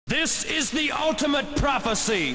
This is the ultimate prophecy.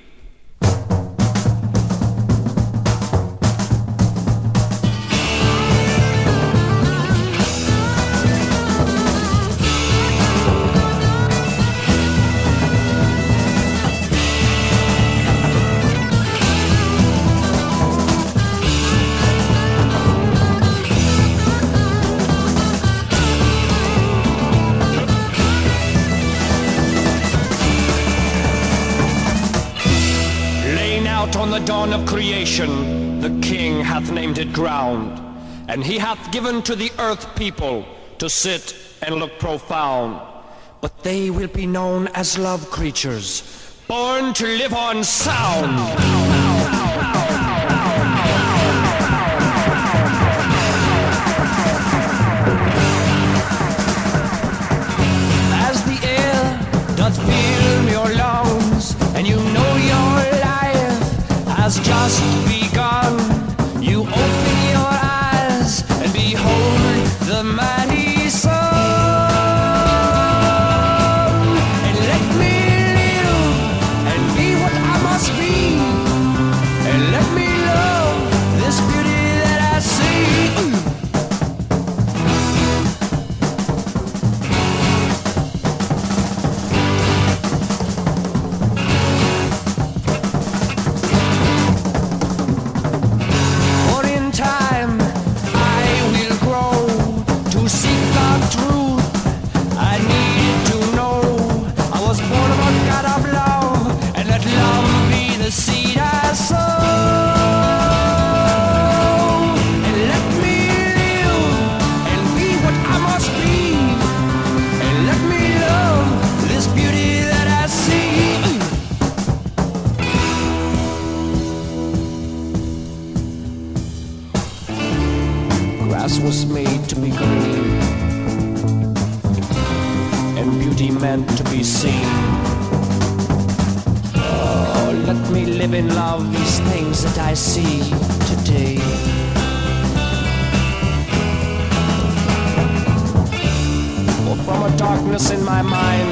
On the dawn of creation, the King hath named it ground, and he hath given to the earth people to sit and look profound. But they will be known as love creatures, born to live on sound. As the air doth fill your lungs, and you know your has just begun, you open your eyes and behold the mighty sun. And let me live and be what I must be, and let me love this beauty that I see. Seed I sow, and let me live and be what I must be, and let me love this beauty that I see. Grass was made to be green, and beauty meant to be seen. Let me live in love these things that I see today. For from a darkness in my mind,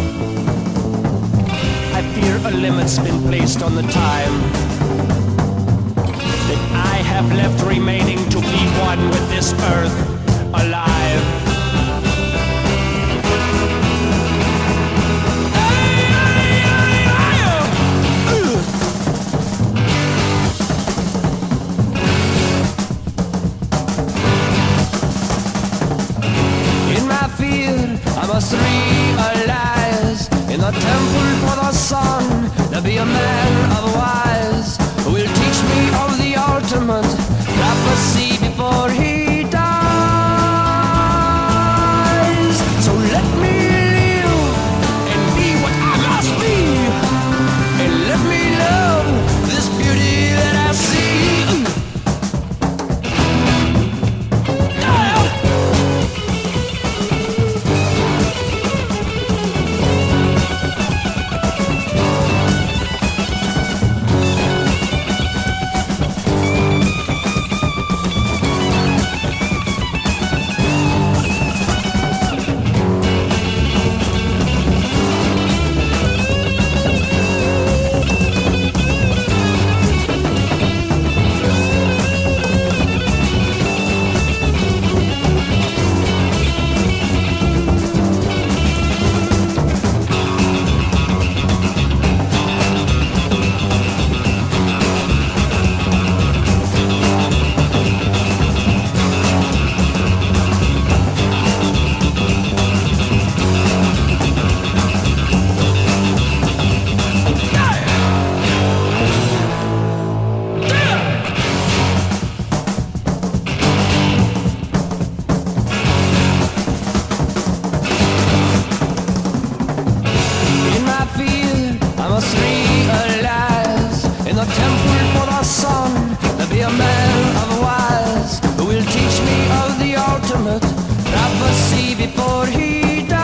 I fear a limit's been placed on the time that I have left remaining to be one with this earth alive. I must realize in the temple for the sun there'll be a man of wise who will teach me of the ultimate prophecy before he dies. So let me live and be what I must be, and let me love this beauty that I see. There'll be a man of wise who will teach me of the ultimate prophecy before he dies.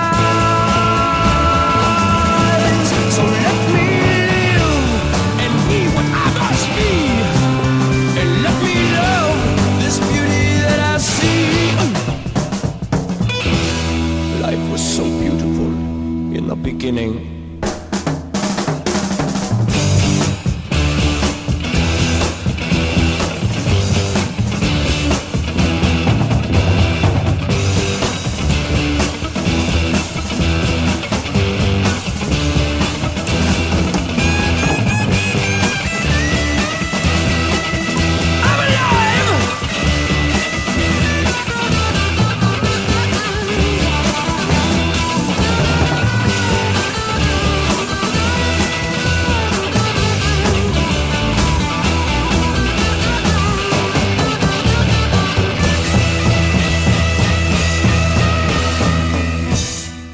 So let me live and be what I must be, and let me love this beauty that I see. Life was so beautiful in the beginning.